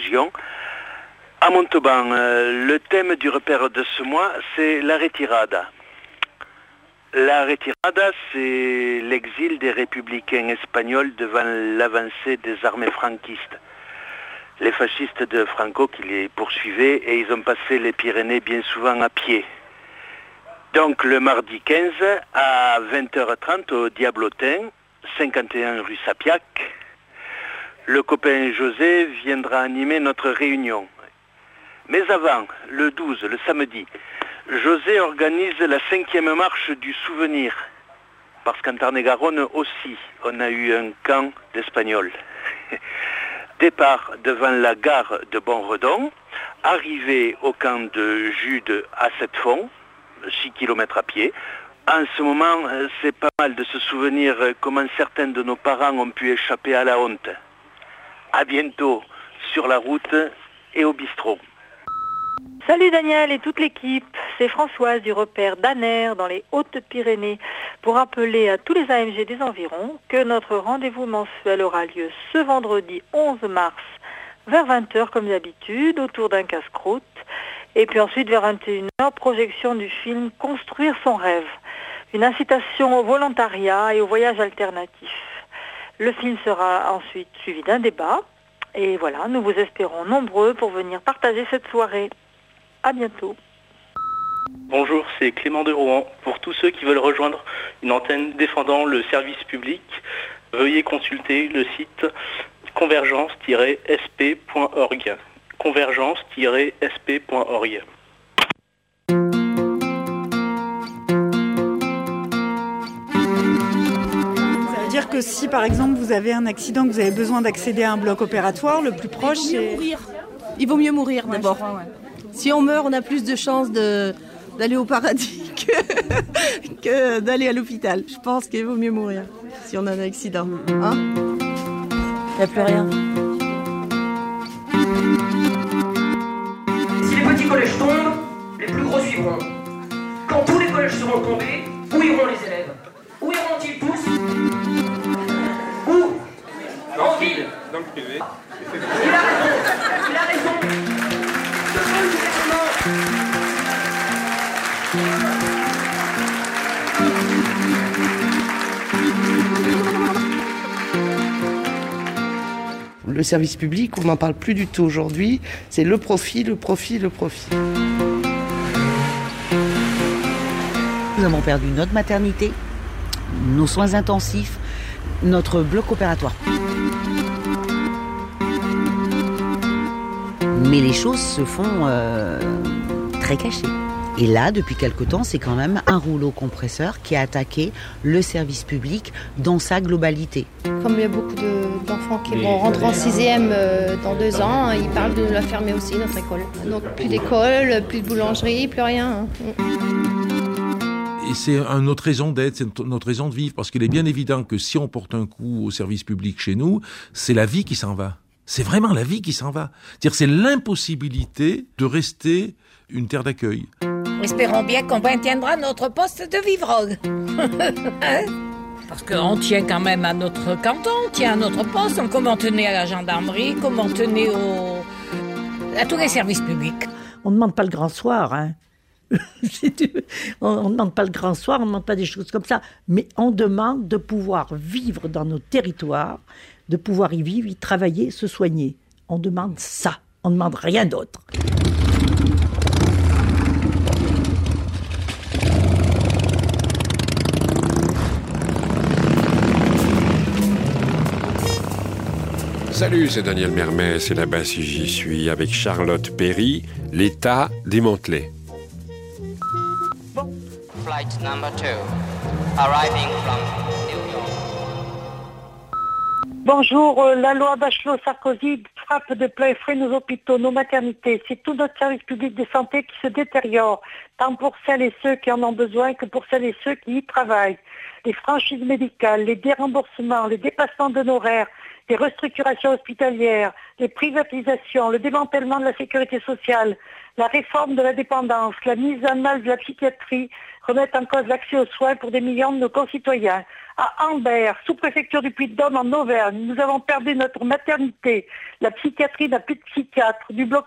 région. À Montauban, le thème du repère de ce mois, c'est la retirada. La retirada, c'est l'exil des républicains espagnols devant l'avancée des armées franquistes. Les fascistes de Franco qui les poursuivaient et ils ont passé les Pyrénées bien souvent à pied. Donc le mardi 15 à 20h30 au Diablotin, 51 rue Sapiac, le copain José viendra animer notre réunion. Mais avant, le 12, le samedi, José organise la 5e marche du souvenir. Parce qu'en Tarn-et-Garonne aussi, on a eu un camp d'Espagnols. Départ devant la gare de Bonredon, arrivée au camp de Jude à Sept-Fonds, 6 km à pied. En ce moment, c'est pas mal de se souvenir comment certains de nos parents ont pu échapper à la honte. À bientôt sur la route et au bistrot. Salut Daniel et toute l'équipe, c'est Françoise du repère d'Aner dans les Hautes-Pyrénées pour rappeler à tous les AMG des environs que notre rendez-vous mensuel aura lieu ce vendredi 11 mars vers 20h comme d'habitude autour d'un casse-croûte et puis ensuite vers 21h projection du film Construire son rêve, une incitation au volontariat et au voyage alternatif. Le film sera ensuite suivi d'un débat et voilà, nous vous espérons nombreux pour venir partager cette soirée. À bientôt. Bonjour, c'est Clément de Rouen. Pour tous ceux qui veulent rejoindre une antenne défendant le service public, veuillez consulter le site convergence-sp.org. Convergence-sp.org. Ça veut dire que si par exemple vous avez un accident, que vous avez besoin d'accéder à un bloc opératoire, le plus proche c'est... Il vaut mieux mourir d'abord. Crois, ouais. Si on meurt, on a plus de chances d'aller au paradis que d'aller à l'hôpital. Je pense qu'il vaut mieux mourir si on a un accident. Hein ? Il n'y a plus rien. Si les petits collèges tombent, les plus gros suivront. Quand tous les collèges seront tombés, où iront les élèves ? Où iront-ils tous ? Où ? En ville. Dans le privé. Il a raison. Devant le gouvernement. Le service public, on n'en parle plus du tout aujourd'hui, c'est le profit. Nous avons perdu notre maternité, nos soins intensifs, notre bloc opératoire. Mais les choses se font très cachées. Et là, depuis quelque temps, c'est quand même un rouleau compresseur qui a attaqué le service public dans sa globalité. Comme il y a beaucoup d'enfants qui vont rentrer en 6e dans 2 ans, ils parlent de la fermer aussi, notre école. Donc plus d'école, plus de boulangerie, plus rien. Et c'est notre raison d'être, c'est notre raison de vivre, parce qu'il est bien évident que si on porte un coup au service public chez nous, c'est la vie qui s'en va. C'est vraiment la vie qui s'en va. C'est-à-dire c'est l'impossibilité de rester une terre d'accueil. Espérons bien qu'on maintiendra notre poste de vivrogue. Parce qu'on tient quand même à notre canton, on tient à notre poste. Donc comme on tenait à la gendarmerie, comme on tenait à tous les services publics. On ne demande pas le grand soir, hein. On ne demande pas le grand soir, on ne demande pas des choses comme ça. Mais on demande de pouvoir vivre dans nos territoires, de pouvoir y vivre, y travailler, se soigner. On demande ça, on ne demande rien d'autre. Salut, c'est Daniel Mermès et là-bas si j'y suis avec Charlotte Perry, l'État démantelé. Flight number 2, arriving from New York. Bonjour, la loi Bachelot-Sarkozy frappe de plein fouet nos hôpitaux, nos maternités. C'est tout notre service public de santé qui se détériore, tant pour celles et ceux qui en ont besoin que pour celles et ceux qui y travaillent. Les franchises médicales, les déremboursements, les dépassements d'honoraires, les restructurations hospitalières, les privatisations, le démantèlement de la sécurité sociale, la réforme de la dépendance, la mise en mal de la psychiatrie remettent en cause l'accès aux soins pour des millions de nos concitoyens. À Ambert, sous-préfecture du Puy-de-Dôme en Auvergne, nous avons perdu notre maternité. La psychiatrie n'a plus de psychiatre. Du bloc